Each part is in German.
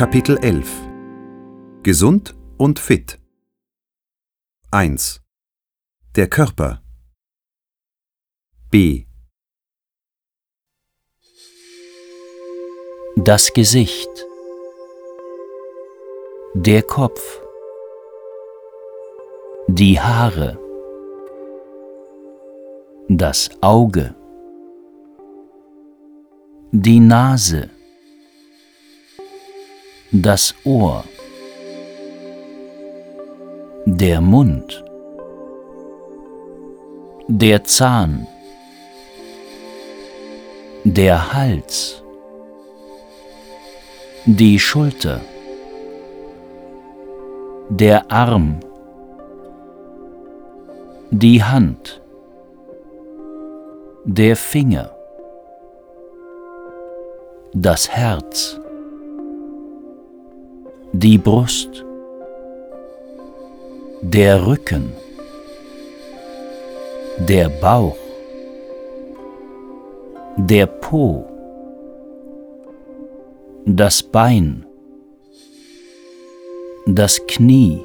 Kapitel 11 Gesund und fit 1. Der Körper. B. Das Gesicht, der Kopf, die Haare, das Auge, die Nase, das Ohr, der Mund, der Zahn, der Hals, die Schulter, der Arm, die Hand, der Finger, das Herz, die Brust, der Rücken, der Bauch, der Po, das Bein, das Knie,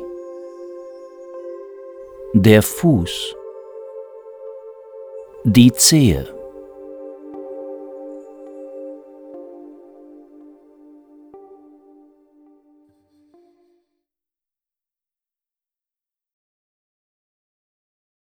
der Fuß, die Zehe,